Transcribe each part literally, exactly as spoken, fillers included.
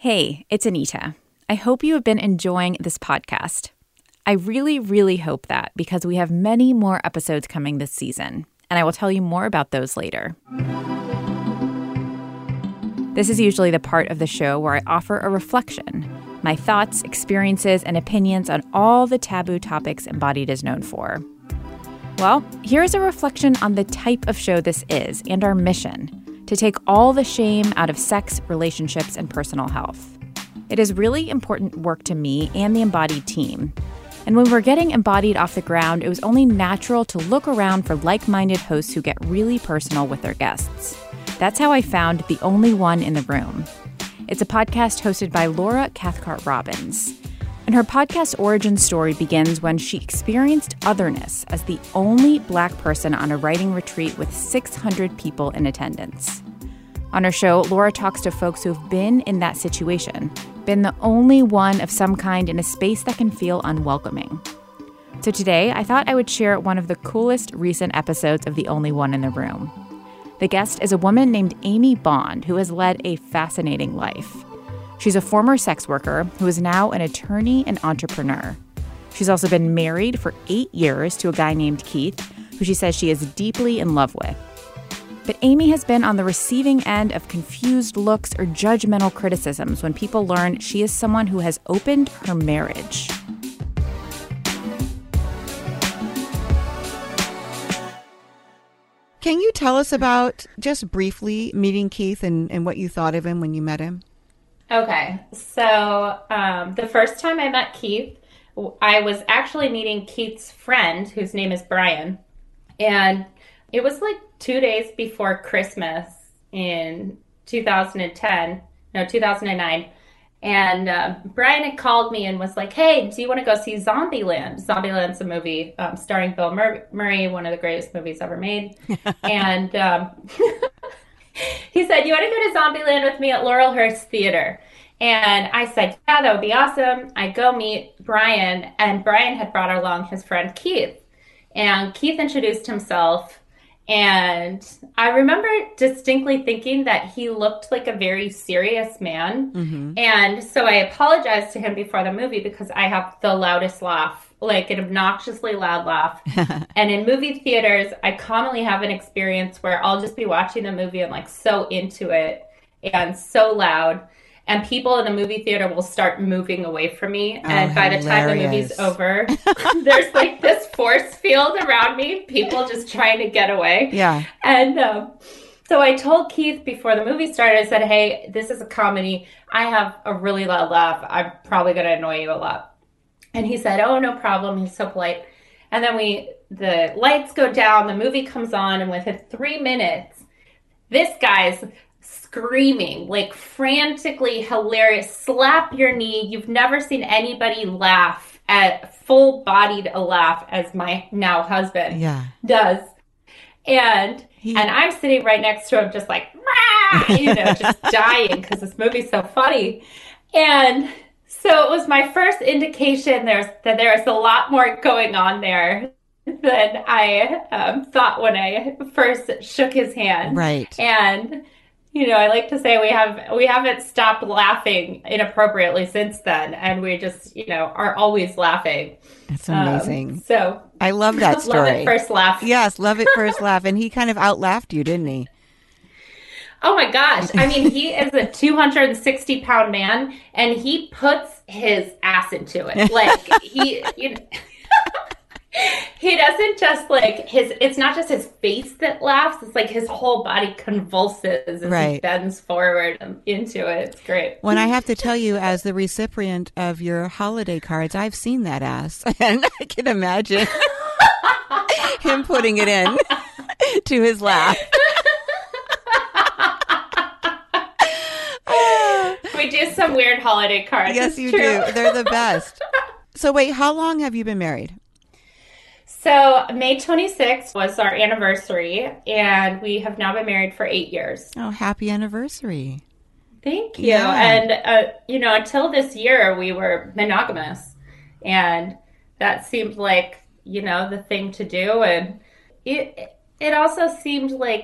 Hey, it's Anita. I hope you have been enjoying this podcast. I really, really hope that because we have many more episodes coming this season, and I will tell you more about those later. This is usually the part of the show where I offer a reflection, my thoughts, experiences, and opinions on all the taboo topics Embodied is known for. Well, here is a reflection on the type of show this is and our mission, to take all the shame out of sex, relationships, and personal health. It is really important work to me and the Embodied team. And when we're getting Embodied off the ground, it was only natural to look around for like-minded hosts who get really personal with their guests. That's how I found The Only One in the Room. It's a podcast hosted by Laura Cathcart Robbins. And her podcast origin story begins when she experienced otherness as the only Black person on a writing retreat with six hundred people in attendance. On her show, Laura talks to folks who've been in that situation, been the only one of some kind in a space that can feel unwelcoming. So today, I thought I would share one of the coolest recent episodes of The Only One in the Room. The guest is a woman named Amy Bond, who has led a fascinating life. She's a former sex worker who is now an attorney and entrepreneur. She's also been married for eight years to a guy named Keith, who she says she is deeply in love with. But Amy has been on the receiving end of confused looks or judgmental criticisms when people learn she is someone who has opened her marriage. Can you tell us about, just briefly, meeting Keith and, and what you thought of him when you met him? Okay, so um, the first time I met Keith, I was actually meeting Keith's friend, whose name is Brian. And it was like two days before Christmas in two thousand ten, no, two thousand nine. And uh, Brian had called me and was like, hey, do you want to go see Zombieland? Zombieland's a movie um, starring Bill Mur- Murray, one of the greatest movies ever made. and um, he said, you want to go to Zombieland with me at Laurelhurst Theater? And I said, yeah, that would be awesome. I go meet Brian, and Brian had brought along his friend Keith. And Keith introduced himself. And I remember distinctly thinking that he looked like a very serious man. Mm-hmm. And so I apologized to him before the movie because I have the loudest laugh, like an obnoxiously loud laugh. And in movie theaters, I commonly have an experience where I'll just be watching the movie and like so into it and so loud. And people in the movie theater will start moving away from me. Oh, and by the time the movie's over, there's like this force field around me. People just trying to get away. Yeah. And um, so I told Keith before the movie started, I said, hey, this is a comedy. I have a really loud laugh. I'm probably going to annoy you a lot. And he said, oh, no problem. He's so polite. And then we, the lights go down, the movie comes on, and within three minutes, this guy's screaming, like frantically hilarious, slap your knee. You've never seen anybody laugh at full-bodied a laugh as my now husband yeah. does. And he... and I'm sitting right next to him just like, you know, just dying because this movie's so funny. And so it was my first indication there's that there's a lot more going on there than I um, thought when I first shook his hand. Right. And you know, I like to say we have we haven't stopped laughing inappropriately since then, and we just, you know, are always laughing. That's amazing. Um, so I love that story. Love it first laugh. Yes, love it first laugh, and he kind of outlaughed you, didn't he? Oh my gosh! I mean, he is a two hundred sixty pound man, and he puts his ass into it. Like he, you know. He doesn't just like his, it's not just his face that laughs. It's like his whole body convulses as right. he bends forward into it. It's great. When I have to tell you, as the recipient of your holiday cards, I've seen that ass. And I can imagine him putting it in to his laugh. We do some weird holiday cards. Yes, it's you true. do. They're the best. So wait, how long have you been married? So May twenty-sixth was our anniversary, and we have now been married for eight years. Oh, happy anniversary. Thank you. Yeah. And, uh, you know, until this year, we were monogamous, and that seemed like, you know, the thing to do. And it, it also seemed like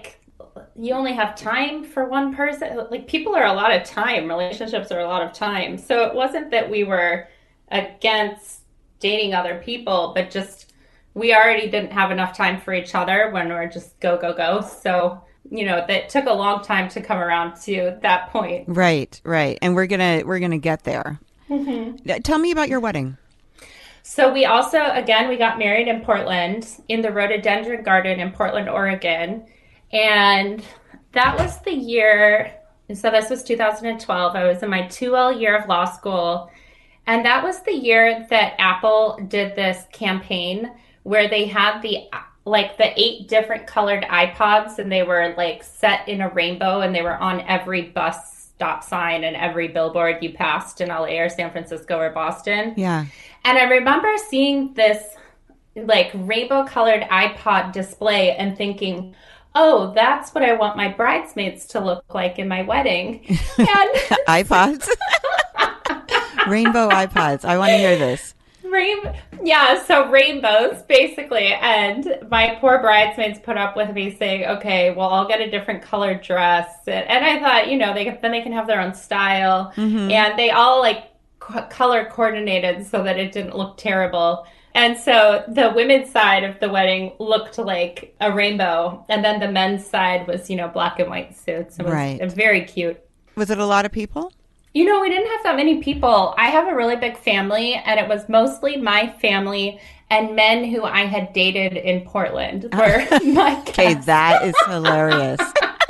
you only have time for one person. Like, people are a lot of time. Relationships are a lot of time. So it wasn't that we were against dating other people, but just we already didn't have enough time for each other when we're just go, go, go. So, you know, that took a long time to come around to that point. Right, right. And we're gonna we're gonna get there. Mm-hmm. Tell me about your wedding. So we also, again, we got married in Portland, in the Rhododendron Garden in Portland, Oregon. And that was the year, so this was two thousand twelve. I was in my two L year of law school. And that was the year that Apple did this campaign where they had the, like, the eight different colored iPods, and they were, like, set in a rainbow, and they were on every bus stop sign and every billboard you passed in L A or San Francisco or Boston. Yeah. And I remember seeing this, like, rainbow colored iPod display and thinking, oh, that's what I want my bridesmaids to look like in my wedding. And iPods? Rainbow iPods. I want to hear this. Rain- yeah, so rainbows, basically. And my poor bridesmaids put up with me saying, okay, well, I'll get a different colored dress. And, and I thought, you know, they then they can have their own style. Mm-hmm. And they all, like, co- color coordinated so that it didn't look terrible. And so the women's side of the wedding looked like a rainbow. And then the men's side was, you know, black and white suits. It was right. very cute. Was it a lot of people? You know, we didn't have that many people. I have a really big family, and it was mostly my family and men who I had dated in Portland were my guests. Okay, that is hilarious.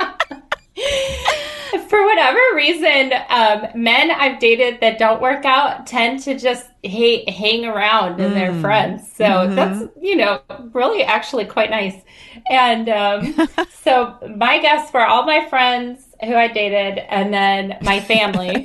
For whatever reason, um, men I've dated that don't work out tend to just ha- hang around and mm. they're friends. So mm-hmm. that's, you know, really actually quite nice. And um, so my guests were all my friends who I dated, and then my family.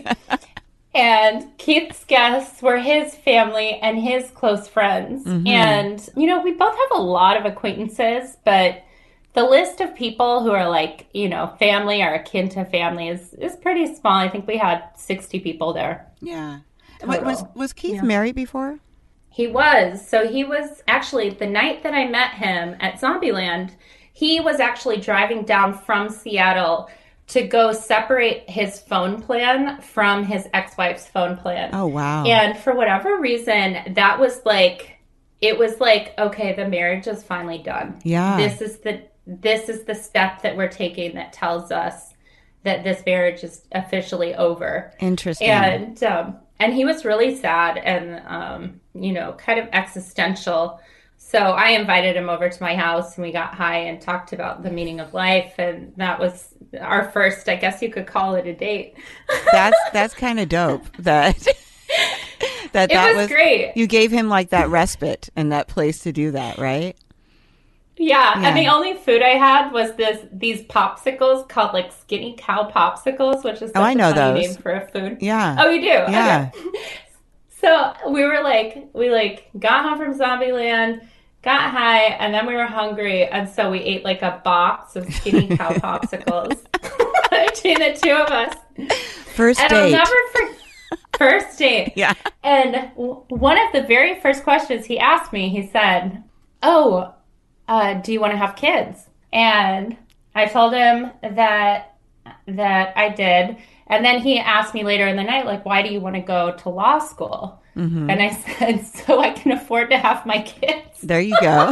And Keith's guests were his family and his close friends. Mm-hmm. And, you know, we both have a lot of acquaintances, but the list of people who are, like, you know, family or akin to family is, is pretty small. I think we had sixty people there. Yeah. Total. Was, was Keith yeah. married before? He was. So he was actually, the night that I met him at Zombieland, he was actually driving down from Seattle to go separate his phone plan from his ex-wife's phone plan. Oh, wow. And for whatever reason, that was like, it was like, okay, the marriage is finally done. Yeah. This is the, this is the step that we're taking that tells us that this marriage is officially over. Interesting. And, um, and he was really sad and, um, you know, kind of existential. So I invited him over to my house, and we got high and talked about the meaning of life. And that was our first, I guess you could call it a date. That's that's kind of dope. That that it that was, was great. You gave him, like, that respite and that place to do that, right? Yeah, yeah. And the only food I had was this these popsicles called, like, Skinny Cow popsicles, which is such oh, I know a funny those. name for a food. Yeah. Oh, you do? Yeah. Okay. So we were like, we like got home from Zombieland, got high, and then we were hungry, and so we ate like a box of Skinny Cow popsicles between the two of us. First and date. I'll never forget. First date. Yeah. And w- one of the very first questions he asked me, he said, "Oh, uh, do you want to have kids?" And I told him that that I did. And then he asked me later in the night, like, why do you want to go to law school? Mm-hmm. And I said, so I can afford to have my kids. There you go.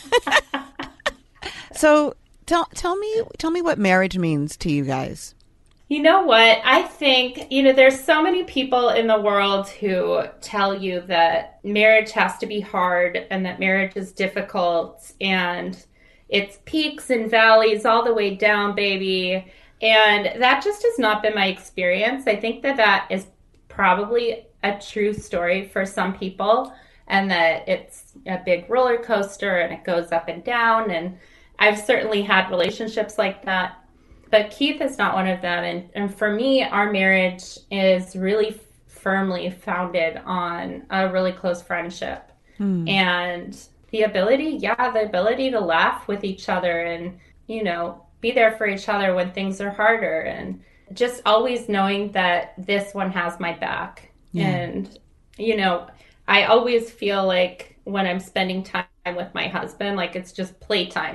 So tell tell me tell me what marriage means to you guys. You know what? I think, you know, there's so many people in the world who tell you that marriage has to be hard and that marriage is difficult and it's peaks and valleys all the way down, baby. And that just has not been my experience. I think that that is probably a true story for some people, and that it's a big roller coaster and it goes up and down. And I've certainly had relationships like that, but Keith is not one of them. And, and for me, our marriage is really firmly founded on a really close friendship hmm. and the ability, yeah, the ability to laugh with each other and, you know, be there for each other when things are harder, and just always knowing that this one has my back. Yeah. And, you know, I always feel like when I'm spending time with my husband, like it's just playtime.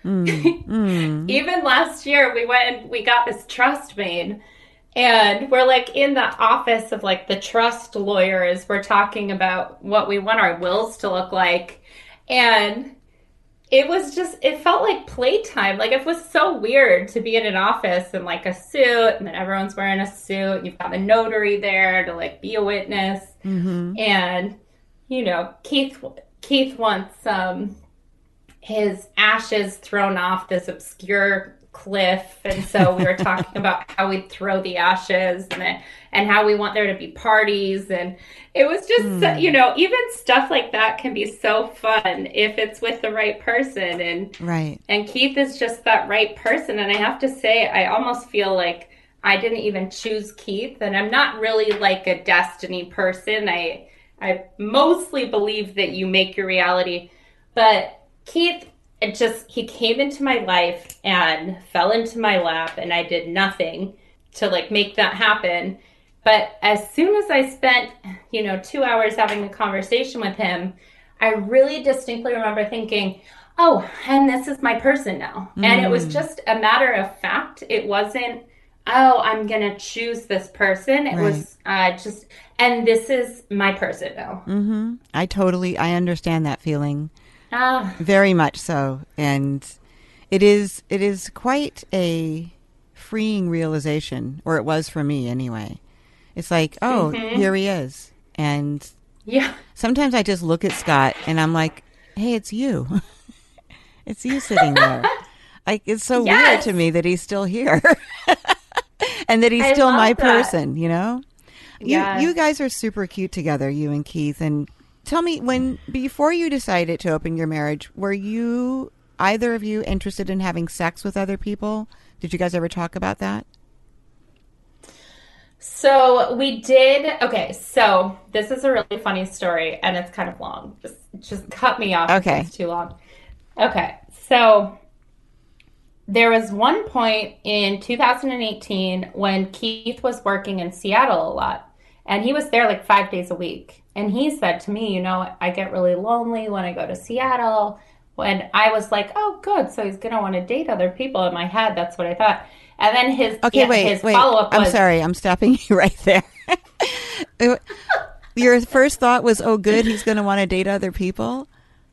Mm, mm. Even last year, we went and we got this trust made. And we're like in the office of like the trust lawyers. We're talking about what we want our wills to look like. And it was just, it felt like playtime. Like it was so weird to be in an office in like a suit and then everyone's wearing a suit. And you've got the notary there to like be a witness. Mm-hmm. And, you know, Keith, Keith wants um, his ashes thrown off this obscure cliff, and so we were talking about how we'd throw the ashes and and how we want there to be parties, and it was just mm. you know, even stuff like that can be so fun if it's with the right person, and right and Keith is just that right person. And I have to say, I almost feel like I didn't even choose Keith, and I'm not really like a destiny person. I I mostly believe that you make your reality, but Keith, it just, he came into my life and fell into my lap, and I did nothing to like make that happen. But as soon as I spent, you know, two hours having a conversation with him, I really distinctly remember thinking, oh, and this is my person now. Mm. And it was just a matter of fact. It wasn't, oh, I'm going to choose this person. It right. was uh, just, and this is my person now. Mm-hmm. I totally, I understand that feeling. Ah. Very much so. And it is it is quite a freeing realization, or it was for me anyway. It's like, oh, mm-hmm. here he is. And yeah. sometimes I just look at Scott and I'm like, hey, it's you. It's you sitting there. Like, it's so yes. weird to me that he's still here. And that he's I still my that. person, you know? Yes. You you guys are super cute together, you and Keith. And tell me, when before you decided to open your marriage, were you, either of you, interested in having sex with other people? Did you guys ever talk about that? So we did. Okay, so this is a really funny story, and it's kind of long. Just, just cut me off okay. if it's too long. Okay, so there was one point in two thousand eighteen when Keith was working in Seattle a lot, and he was there like five days a week. And he said to me, you know, I get really lonely when I go to Seattle. When I was like, oh, good. So he's going to want to date other people. In my head, that's what I thought. And then his, okay, yeah, wait, his wait. follow-up was... I'm sorry. I'm stopping you right there. Your first thought was, oh, good. He's going to want to date other people?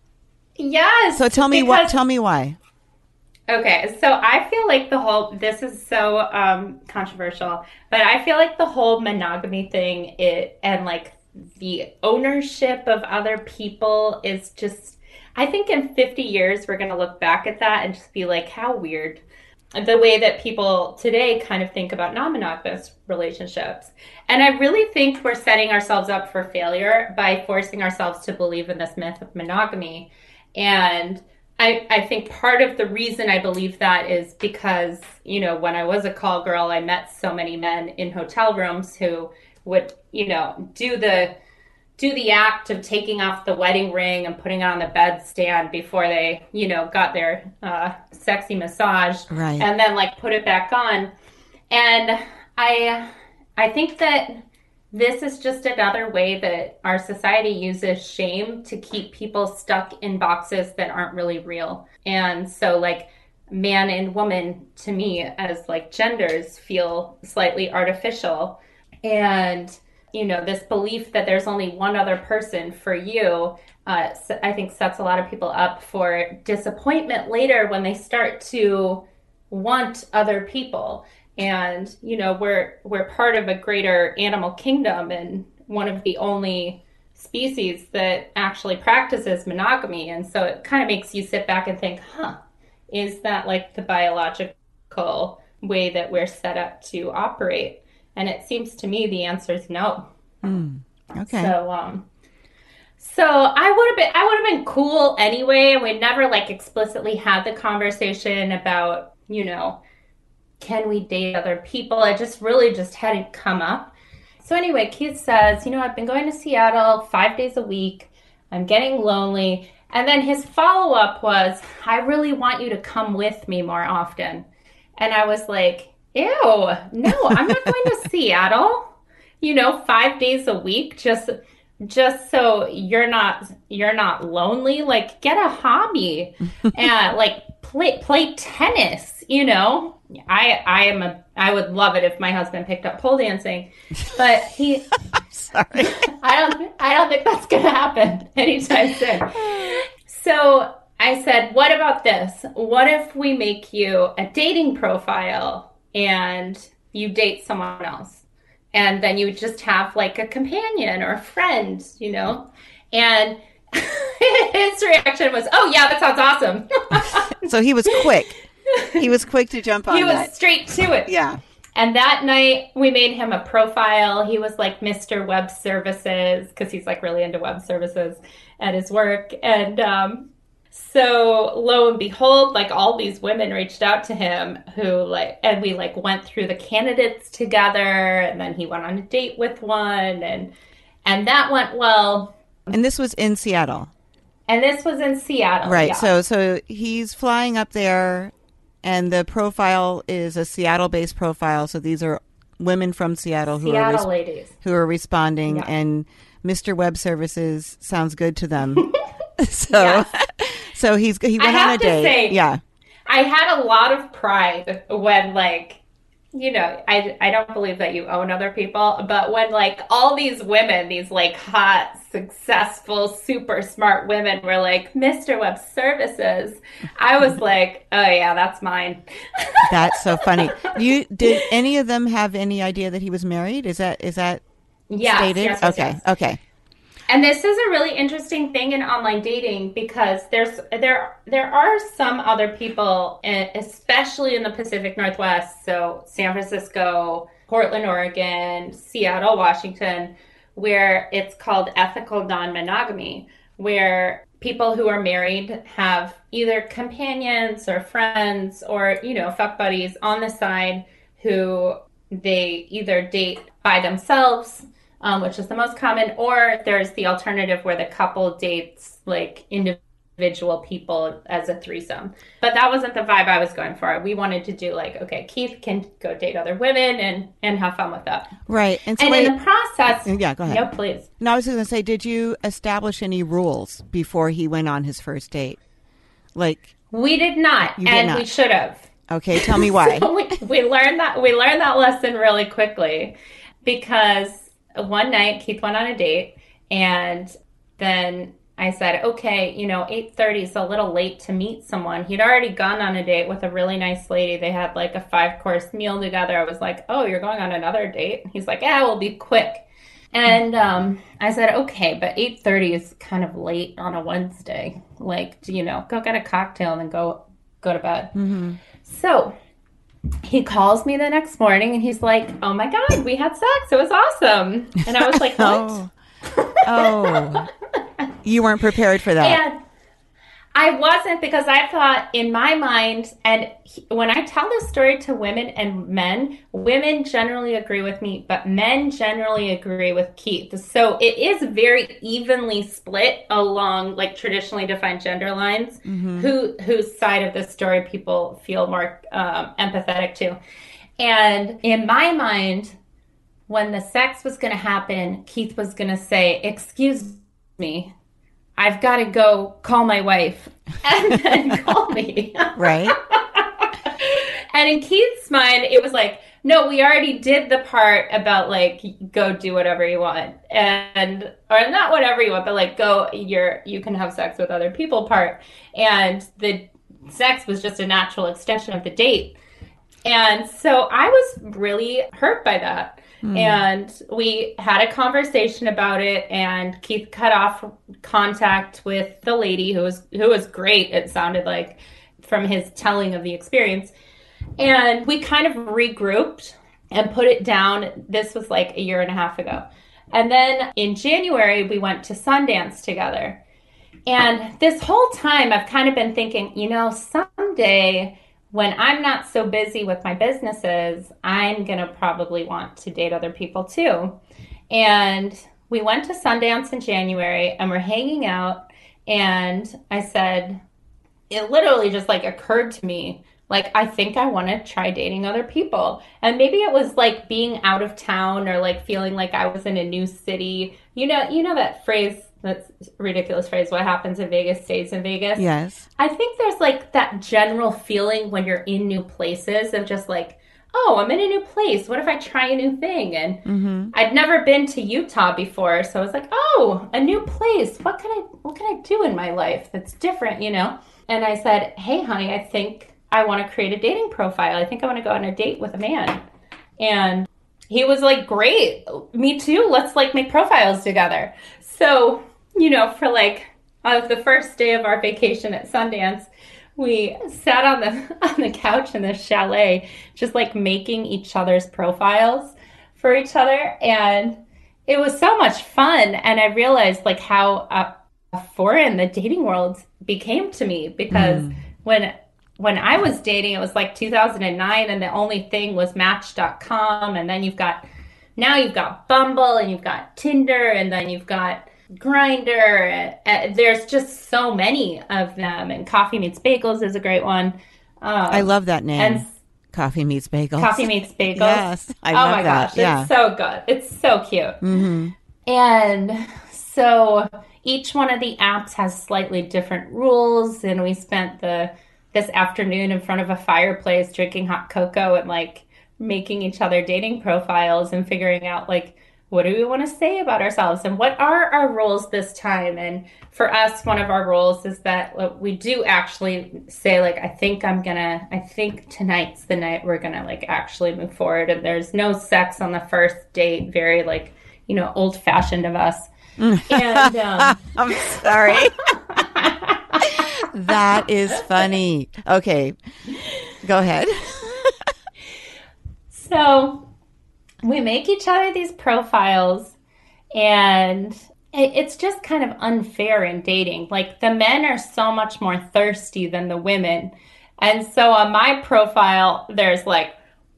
Yes. So tell me what. Tell me why. Okay, so I feel like the whole, this is so um, controversial, but I feel like the whole monogamy thing it, and like the ownership of other people is just, I think in fifty years, we're going to look back at that and just be like, how weird. The way that people today kind of think about non-monogamous relationships. And I really think we're setting ourselves up for failure by forcing ourselves to believe in this myth of monogamy. And I, I think part of the reason I believe that is because, you know, when I was a call girl, I met so many men in hotel rooms who would, you know, do the do the act of taking off the wedding ring and putting it on the bedstand before they, you know, got their uh, sexy massage, right. and then like put it back on. And I, I think that this is just another way that our society uses shame to keep people stuck in boxes that aren't really real. And so like man and woman to me as like genders feel slightly artificial. And you know, this belief that there's only one other person for you, uh, I think sets a lot of people up for disappointment later when they start to want other people. And, you know, we're we're part of a greater animal kingdom and one of the only species that actually practices monogamy. And so it kind of makes you sit back and think, huh, is that like the biological way that we're set up to operate? And it seems to me the answer is no. Mm, okay. So, um, so I would have been, I would have been cool anyway. And we never like explicitly had the conversation about, you know, can we date other people? It just really just hadn't come up. So anyway, Keith says, you know, I've been going to Seattle five days a week. I'm getting lonely. And then his follow-up was, I really want you to come with me more often. And I was like, ew, no, I'm not going to Seattle, you know, five days a week. Just just so you're not you're not lonely, like get a hobby and like play play tennis, you know. I I am a I would love it if my husband picked up pole dancing, but he sorry. I don't I don't think that's gonna happen anytime soon. So I said, what about this? What if we make you a dating profile and you date someone else? And then you just have like a companion or a friend, you know? And his reaction was, oh, yeah, that sounds awesome. So he was quick. He was quick to jump on He was that. straight to it. Yeah. And that night we made him a profile. He was like Mister Web Services because he's like really into web services at his work. And um, so lo and behold, like all these women reached out to him who like, and we like went through the candidates together, and then he went on a date with one, and and that went well. And this was in Seattle. And this was in Seattle. Right. Yeah. So so he's flying up there, and the profile is a Seattle-based profile. So these are women from Seattle who Seattle are res- ladies who are responding, yeah. and Mister Web Services sounds good to them. so Yes. so he's he went I have on a to date. say, yeah. I had a lot of pride when, like, you know, I, I don't believe that you own other people, but when, like, all these women, these, like, hot, successful, super smart women were like, Mister Web Services, I was like, oh, yeah, that's mine. That's so funny. You did any of them have any idea that he was married? Is that is that yes, stated? yes, yes, okay, yes. okay. And this is a really interesting thing in online dating because there's there there are some other people, especially in the Pacific Northwest, so San Francisco, Portland, Oregon, Seattle, Washington, where it's called ethical non-monogamy, where people who are married have either companions or friends or, you know, fuck buddies on the side who they either date by themselves, Um, which is the most common, or there's the alternative where the couple dates like individual people as a threesome. But that wasn't the vibe I was going for. We wanted to do like, okay, Keith can go date other women and, and have fun with that. Right. And, so and wait, in the process... yeah, go ahead. No, please. No, I was going to say, did you establish any rules before he went on his first date? Like... We did not, You did and not. we should have. Okay, tell me why. So we, we learned that we learned that lesson really quickly because one night Keith went on a date, and then I said, okay, you know, eight thirty is a little late to meet someone. He'd already gone on a date with a really nice lady. They had like a five course meal together. I was like, oh, you're going on another date? He's like, yeah, we'll be quick. And um, I said, okay, but eight thirty is kind of late on a Wednesday. Like, you know, go get a cocktail and then go go to bed. Mm-hmm. So he calls me the next morning and he's like, oh my God, we had sex. It was awesome. And I was like, what? oh. oh. You weren't prepared for that. And I wasn't, because I thought in my mind, and he, when I tell this story to women and men, women generally agree with me, but men generally agree with Keith. So it is very evenly split along like traditionally defined gender lines, mm-hmm. who whose side of the story people feel more um, empathetic to. And in my mind, when the sex was going to happen, Keith was going to say, excuse me, I've got to go call my wife, and then call me. Right. And in Keith's mind, it was like, no, we already did the part about like, go do whatever you want. And, or not whatever you want, but like, go, you're, you can have sex with other people part. And the sex was just a natural extension of the date. And so I was really hurt by that. Mm. And we had a conversation about it, and Keith cut off contact with the lady who was who was great, it sounded like, from his telling of the experience. And we kind of regrouped and put it down. This was like a year and a half ago. And then in January, we went to Sundance together. And this whole time, I've kind of been thinking, you know, someday when I'm not so busy with my businesses, I'm going to probably want to date other people too. And we went to Sundance in January, and we're hanging out. And I said, it literally just like occurred to me, like, I think I want to try dating other people. And maybe it was like being out of town or like feeling like I was in a new city. You know, you know that phrase, that's ridiculous phrase, what happens in Vegas stays in Vegas? Yes. I think there's like that general feeling when you're in new places of just like, oh, I'm in a new place. What if I try a new thing? And mm-hmm. I'd never been to Utah before. So I was like, oh, a new place. What can I, what can I do in my life that's different, you know? And I said, hey, honey, I think I want to create a dating profile. I think I want to go on a date with a man. And he was like, great. Me too. Let's like make profiles together. So, you know, for like uh, the first day of our vacation at Sundance, we sat on the on the couch in the chalet, just like making each other's profiles for each other. And it was so much fun. And I realized like how uh, foreign the dating world became to me, because mm. when when I was dating, it was like two thousand nine, and the only thing was Match dot com. And then you've got, now you've got Bumble, and you've got Tinder, and then you've got Grindr. Uh, there's just so many of them. And Coffee Meets Bagels is a great one. Um, I love that name. And Coffee Meets Bagels. Coffee Meets Bagels. Yes, I oh love my that. gosh, yeah. It's so good. It's so cute. Mm-hmm. And so each one of the apps has slightly different rules, and we spent the this afternoon in front of a fireplace drinking hot cocoa and like making each other dating profiles and figuring out like, what do we want to say about ourselves and what are our rules this time? And for us, one of our rules is that we do actually say like, I think I'm gonna, I think tonight's the night we're gonna like actually move forward, and there's no sex on the first date. Very like, you know, old fashioned of us. And um, I'm sorry. That is funny. Okay, go ahead. So we make each other these profiles, and it's just kind of unfair in dating. Like, the men are so much more thirsty than the women. And so on my profile, there's like,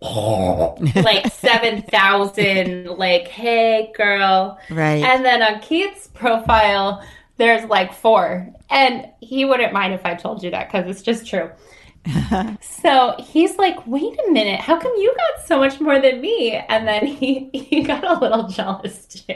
like seven thousand, like, hey, girl. Right. And then on Keith's profile, there's like four. And he wouldn't mind if I told you that, because it's just true. So he's like, wait a minute, how come you got so much more than me? And then he, he got a little jealous too.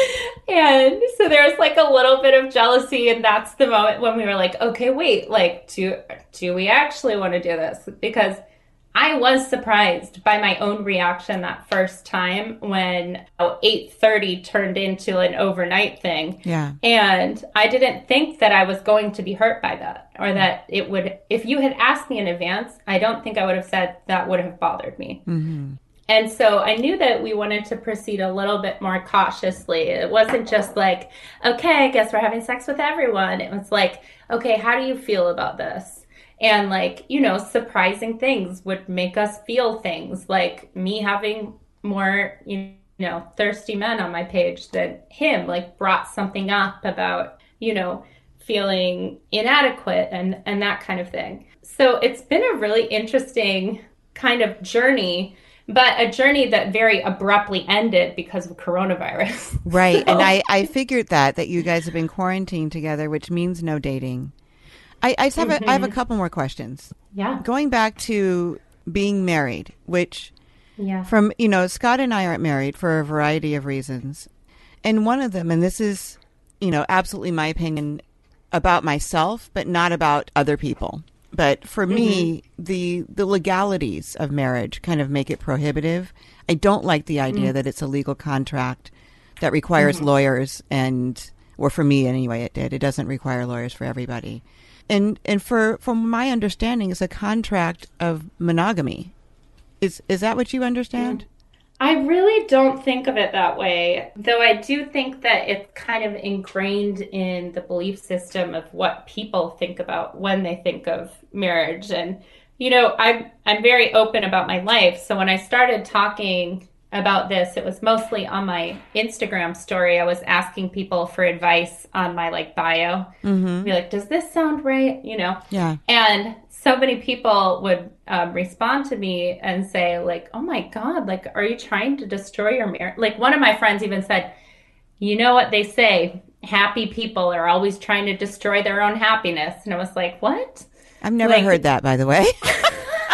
And so there's like a little bit of jealousy. And that's the moment when we were like, okay, wait, like, do, do we actually want to do this? Because I was surprised by my own reaction that first time when eight thirty turned into an overnight thing. Yeah. And I didn't think that I was going to be hurt by that, or that it would, if you had asked me in advance, I don't think I would have said that would have bothered me. Mm-hmm. And so I knew that we wanted to proceed a little bit more cautiously. It wasn't just like, okay, I guess we're having sex with everyone. It was like, okay, how do you feel about this? And like, you know, surprising things would make us feel things, like me having more, you know, thirsty men on my page than him, like, brought something up about, you know, feeling inadequate and, and that kind of thing. So it's been a really interesting kind of journey, but a journey that very abruptly ended because of coronavirus. Right. So. And I, I figured that, that you guys have been quarantined together, which means no dating. I, I, just have mm-hmm. a, I have a couple more questions. Yeah. Going back to being married, which yeah. from, you know, Scott and I are married for a variety of reasons. And one of them, and this is, you know, absolutely my opinion about myself, but not about other people. But for mm-hmm. me, the the legalities of marriage kind of make it prohibitive. I don't like the idea mm-hmm. that it's a legal contract that requires mm-hmm. lawyers, and, or for me anyway, it did. It doesn't require lawyers for everybody. And and for from my understanding, it's a contract of monogamy. Is is that what you understand? I really don't think of it that way, though I do think that it's kind of ingrained in the belief system of what people think about when they think of marriage. And, you know, I'm I'm very open about my life. So when I started talking about this, it was mostly on my Instagram story. I was asking people for advice on my like bio. Mm-hmm. Be like, does this sound right? You know? Yeah. And so many people would um, respond to me and say like, oh my God, like, are you trying to destroy your marriage? Like, one of my friends even said, you know what they say, happy people are always trying to destroy their own happiness. And I was like, what? I've never like, heard that, by the way.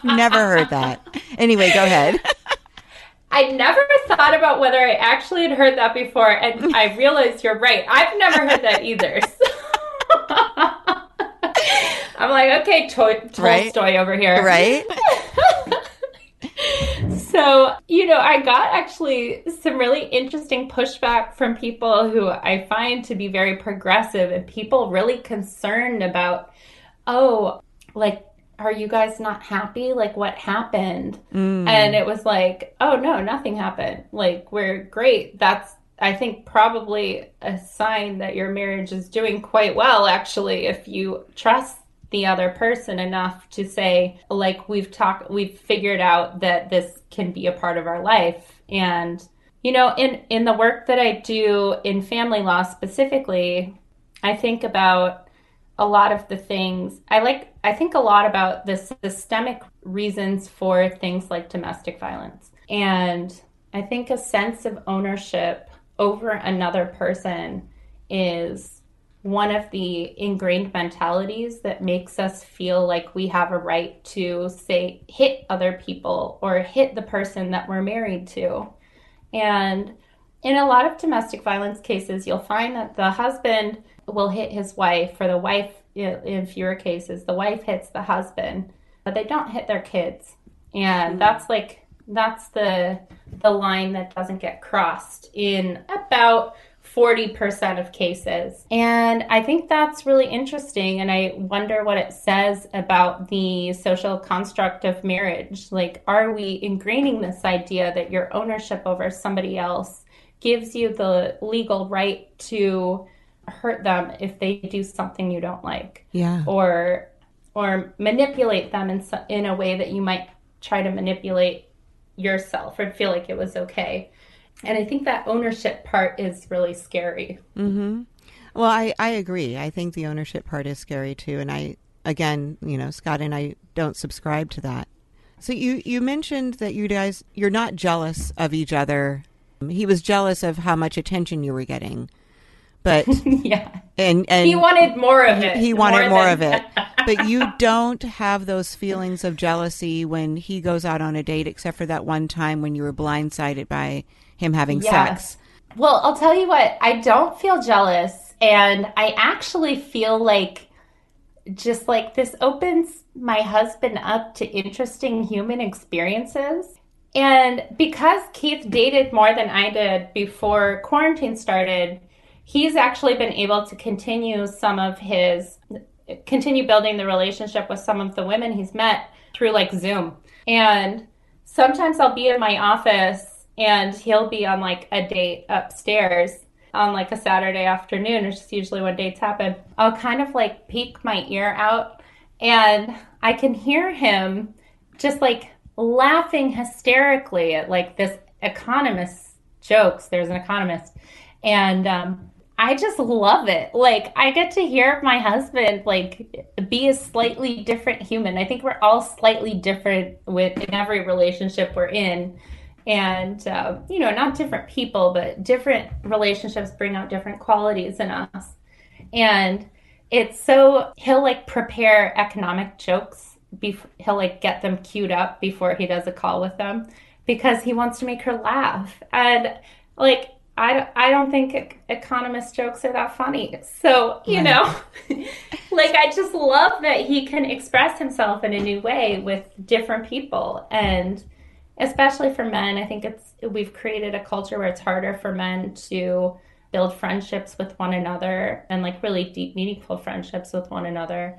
Never heard that. Anyway, go ahead. I never thought about whether I actually had heard that before, and I realized you're right. I've never heard that either. So I'm like, okay, to- Tolstoy right? over here. Right? So, you know, I got actually some really interesting pushback from people who I find to be very progressive, and people really concerned about, oh, like, are you guys not happy? Like, what happened? Mm. And it was like, oh, no, nothing happened. Like, we're great. That's, I think, probably a sign that your marriage is doing quite well, actually, if you trust the other person enough to say, like, we've talked, we've figured out that this can be a part of our life. And, you know, in, in the work that I do in family law specifically, I think about a lot of the things I like. I think a lot about the systemic reasons for things like domestic violence. And I think a sense of ownership over another person is one of the ingrained mentalities that makes us feel like we have a right to, say, hit other people or hit the person that we're married to. And in a lot of domestic violence cases, you'll find that the husband will hit his wife, or the wife, in fewer cases, the wife hits the husband, but they don't hit their kids. And mm-hmm. that's like, that's the the line that doesn't get crossed in about forty percent of cases. And I think that's really interesting. And I wonder what it says about the social construct of marriage. Like, are we ingraining this idea that your ownership over somebody else gives you the legal right to hurt them if they do something you don't like? Yeah. Or or manipulate them in so, in a way that you might try to manipulate yourself or feel like it was okay. And I think that ownership part is really scary. Mm-hmm. Well, I, I agree. I think the ownership part is scary too. And I, again, you know, Scott and I don't subscribe to that. So you, you mentioned that you guys, you're not jealous of each other. He was jealous of how much attention you were getting. But yeah, and, and he wanted more of it. He wanted more, more of it. But you don't have those feelings of jealousy when he goes out on a date, except for that one time when you were blindsided by him having yes. sex. Well, I'll tell you what, I don't feel jealous. And I actually feel like just like this opens my husband up to interesting human experiences. And because Keith dated more than I did before quarantine started, he's actually been able to continue some of his, continue building the relationship with some of the women he's met through like Zoom. And sometimes I'll be in my office and he'll be on like a date upstairs on like a Saturday afternoon, which is usually when dates happen. I'll kind of like peek my ear out and I can hear him just like laughing hysterically at like this economist jokes. There's an economist. And um, I just love it. Like, I get to hear my husband, like, be a slightly different human. I think we're all slightly different with in every relationship we're in. And, uh, you know, not different people, but different relationships bring out different qualities in us. And it's so, he'll, like, prepare economic jokes. Bef- he'll, like, get them queued up before he does a call with them because he wants to make her laugh. And, like, I, I don't think economist jokes are that funny. So, you right. know, like, I just love that he can express himself in a new way with different people. And especially for men, I think it's we've created a culture where it's harder for men to build friendships with one another and, like, really deep, meaningful friendships with one another.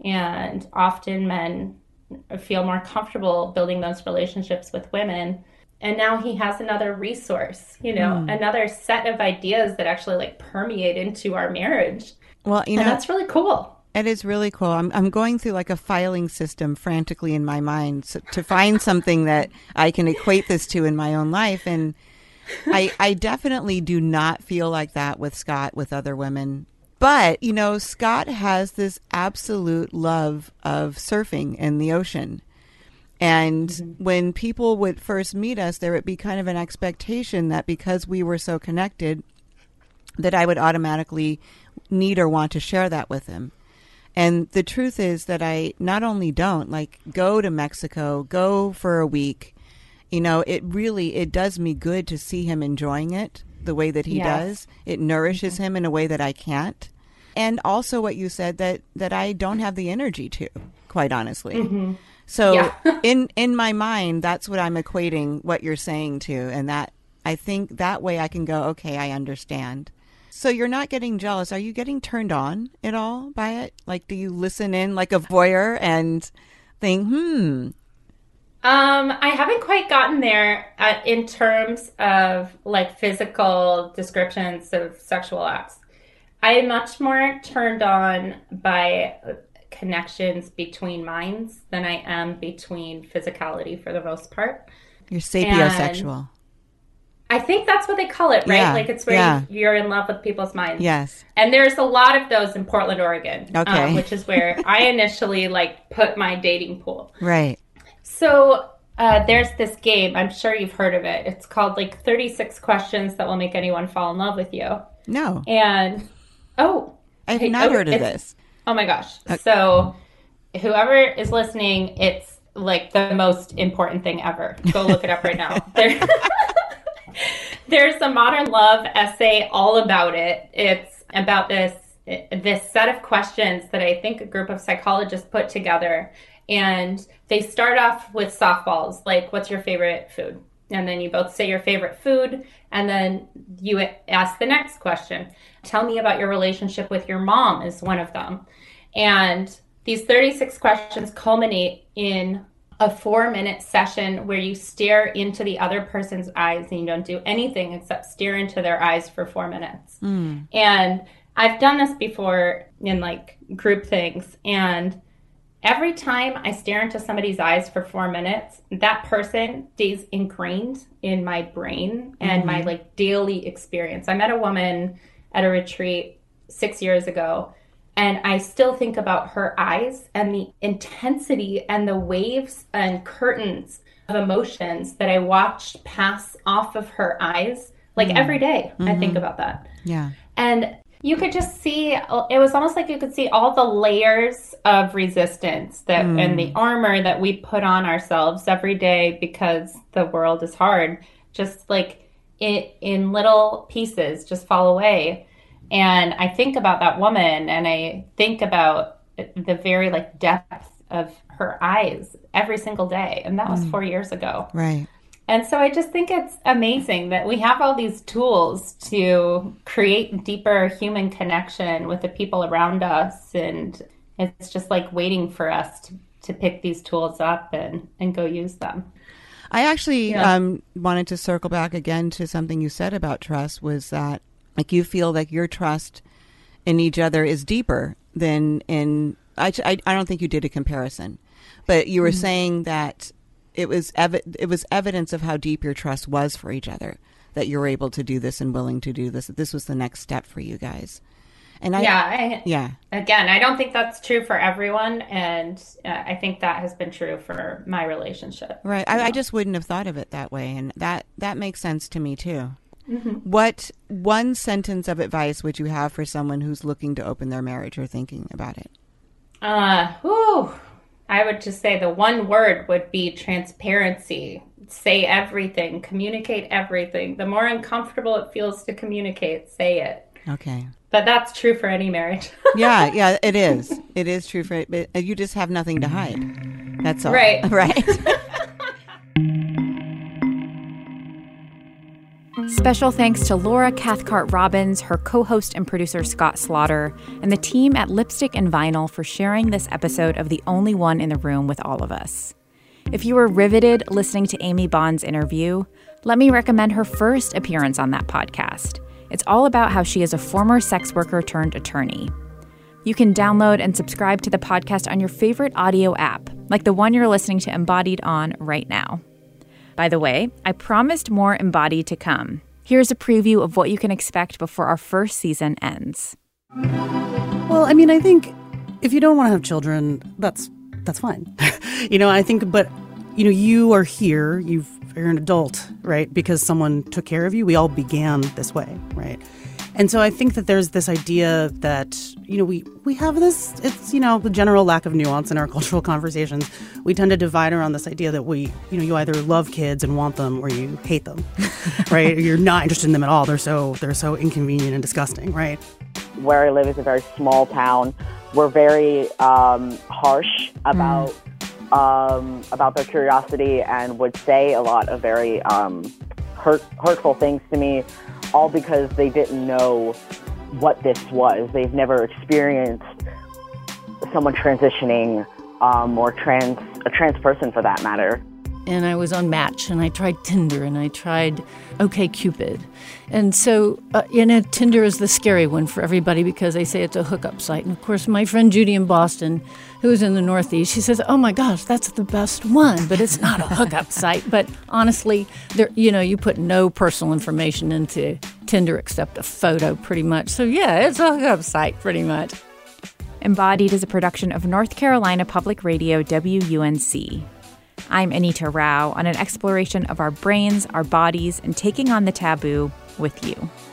And often men feel more comfortable building those relationships with women. And now he has another resource, you know, mm. another set of ideas that actually like permeate into our marriage. Well, you know, and that's really cool. It is really cool. I'm I'm going through like a filing system frantically in my mind so, to find something that I can equate this to in my own life. And I I definitely do not feel like that with Scott, with other women. But, you know, Scott has this absolute love of surfing in the ocean. And mm-hmm. when people would first meet us, there would be kind of an expectation that because we were so connected, that I would automatically need or want to share that with him. And the truth is that I not only don't, like, go to Mexico, go for a week, you know, it really, it does me good to see him enjoying it the way that he yes. does. It nourishes mm-hmm. him in a way that I can't. And also what you said, that, that I don't have the energy to, quite honestly. Mm-hmm. So yeah. in, in my mind, that's what I'm equating what you're saying to. And that, I think that way I can go, okay, I understand. So you're not getting jealous. Are you getting turned on at all by it? Like, do you listen in like a voyeur and think, hmm? Um, I haven't quite gotten there uh, in terms of like physical descriptions of sexual acts. I am much more turned on by connections between minds than I am between physicality for the most part. You're sapiosexual. And I think that's what they call it, right? Yeah, like it's where yeah. you're in love with people's minds. Yes. And there's a lot of those in Portland, Oregon, okay. um, which is where I initially like put my dating pool. Right. So uh, there's this game. I'm sure you've heard of it. It's called like thirty-six questions that will make anyone fall in love with you. No. And oh, I've hey, not oh, heard of this. Oh my gosh. Okay. So whoever is listening, it's like the most important thing ever. Go look it up right now. There, there's a modern love essay all about it. It's about this this set of questions that I think a group of psychologists put together. And they start off with softballs, like, what's your favorite food? And then you both say your favorite food. And then you ask the next question. Tell me about your relationship with your mom is one of them. And these thirty-six questions culminate in a four-minute session where you stare into the other person's eyes and you don't do anything except stare into their eyes for four minutes. Mm. And I've done this before in, like, group things. And every time I stare into somebody's eyes for four minutes, that person stays ingrained in my brain and mm-hmm. my, like, daily experience. I met a woman at a retreat six years ago, and I still think about her eyes and the intensity and the waves and curtains of emotions that I watched pass off of her eyes. Like mm-hmm. every day, mm-hmm. I think about that. Yeah. And you could just see, it was almost like you could see all the layers of resistance that mm. and the armor that we put on ourselves every day because the world is hard. Just like it in little pieces, just fall away. And I think about that woman and I think about the very like depth of her eyes every single day. And that was mm. four years ago. Right. And so I just think it's amazing that we have all these tools to create deeper human connection with the people around us. And it's just like waiting for us to, to pick these tools up and, and go use them. I actually yeah. um, wanted to circle back again to something you said about trust, was that like you feel like your trust in each other is deeper than in, I, I, I don't think you did a comparison, but you were mm-hmm. saying that It was evi- it was evidence of how deep your trust was for each other, that you were able to do this and willing to do this. That this was the next step for you guys. And I, yeah, I, yeah. Again, I don't think that's true for everyone, and uh, I think that has been true for my relationship. Right. I, I just wouldn't have thought of it that way, and that that makes sense to me too. Mm-hmm. What one sentence of advice would you have for someone who's looking to open their marriage or thinking about it? Uh, whew. I would just say the one word would be transparency. Say everything, communicate everything. The more uncomfortable it feels to communicate, say it. Okay. But that's true for any marriage. yeah, yeah, it is. It is true for it. But you just have nothing to hide. That's all. Right. Right. Special thanks to Laura Cathcart-Robbins, her co-host and producer Scott Slaughter, and the team at Lipstick and Vinyl for sharing this episode of The Only One in the Room with all of us. If you were riveted listening to Amy Bond's interview, let me recommend her first appearance on that podcast. It's all about how she is a former sex worker turned attorney. You can download and subscribe to the podcast on your favorite audio app, like the one you're listening to Embodied on right now. By the way, I promised more Embodied to come. Here's a preview of what you can expect before our first season ends. Well, I mean, I think if you don't want to have children, that's that's fine. you know, I think, but, you know, you are here, you've, you're an adult, right? Because someone took care of you. We all began this way, right? And so I think that there's this idea that, you know, we, we have this, it's, you know, the general lack of nuance in our cultural conversations. We tend to divide around this idea that we, you know, you either love kids and want them or you hate them, right? Or you're not interested in them at all. They're so, they're so inconvenient and disgusting, right? Where I live is a very small town. We're very um, harsh about mm. um, about their curiosity and would say a lot of very um, hurt, hurtful things to me, all because they didn't know what this was. They've never experienced someone transitioning um, or trans a trans person for that matter. And I was on Match, and I tried Tinder, and I tried OkCupid. And so, uh, you know, Tinder is the scary one for everybody because they say it's a hookup site. And, of course, my friend Judy in Boston, who's in the Northeast, she says, oh, my gosh, that's the best one. But it's not a hookup site. But honestly, there, you know, you put no personal information into Tinder except a photo pretty much. So, yeah, it's a hookup site pretty much. Embodied is a production of North Carolina Public Radio W U N C. I'm Anita Rao on an exploration of our brains, our bodies, and taking on the taboo with you.